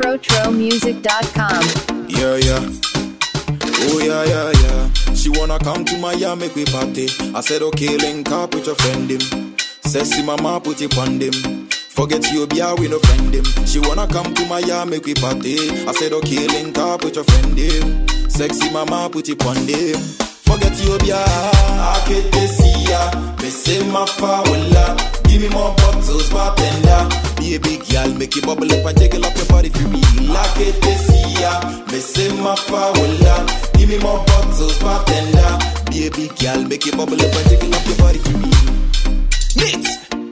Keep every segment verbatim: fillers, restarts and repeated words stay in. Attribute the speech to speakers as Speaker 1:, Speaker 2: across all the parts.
Speaker 1: tro tro music dot com.
Speaker 2: Yeah, yeah. Oh, yeah, yeah, yeah. She wanna come to Miami, make we party. I said, okay, link up with your friend him. Sexy mama, put it on them. Forget you, be we no friend him. She wanna come to Miami, make we party. I said, okay, link up with your friend him. Sexy mama, put it on them. Forget you, be I can't see ya. Me say my faula. Give me more bottles, bartender. Be a big girl, make it bubble up and jiggle up your body for me. I can't see ya. Me say my faula. Give me more bottles, bartender. Be a big girl, make it bubble up and jiggle up your body for me. Neat.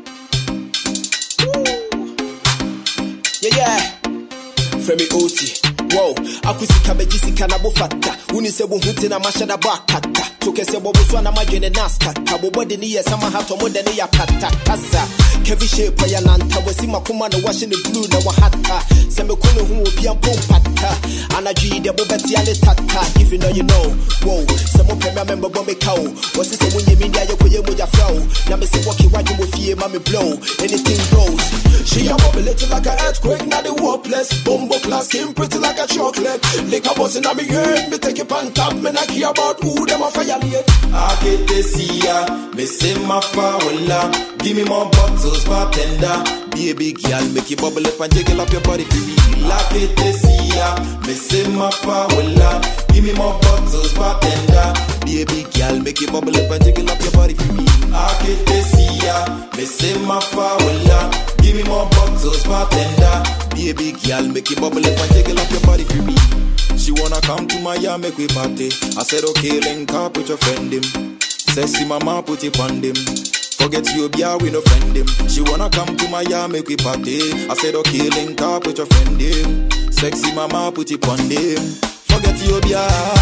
Speaker 2: Yeah, yeah. Femi Oti. Wow, akusi kabejisi kanabo fata. Uni sebo huti na mashada bakata. Toke sebo buswana majene naska. Kabo body ni ya sama hato mwende ni ya kata kasa. Kevi shape ya nanta. Wesi makuma na washi ni blue na wahata. Seme kunu huo pia mpata. Anajui de bobeti ale tata. If you know you know. Wow, semo peme member bombe kao. Wasi se munye mindia yoko ye moja flow. Na me se waki waju mufie mami blow. Anything goes. She a bubble little like an earthquake. Now the warpless. Bumbo class skin pretty like a chocolate. Lick a buzz in a me head. Me take it on top. Me not care about who them a fire late. I get to see ya. Me say my faula. Give me more bottles, bartender. Be a big girl, make you bubble up and jiggle up your body for me. I get to see ya. Me say my faula. Give me more bottles, bartender. Be a big girl, make you bubble up and jiggle up your body for me. I get to see ya. Me say my faula. Give me more bottles, bartender. Be a big girl, make you bubble up and jiggle up your body for me. She wanna come to Miami, make we party. I said, okay, link up with your friend him. Sexy mama, put it on them. Forget you, be we no friend him. She wanna come to Miami, make we party. I said, okay, link up with your friend him. Sexy mama, put it on them. Forget you, be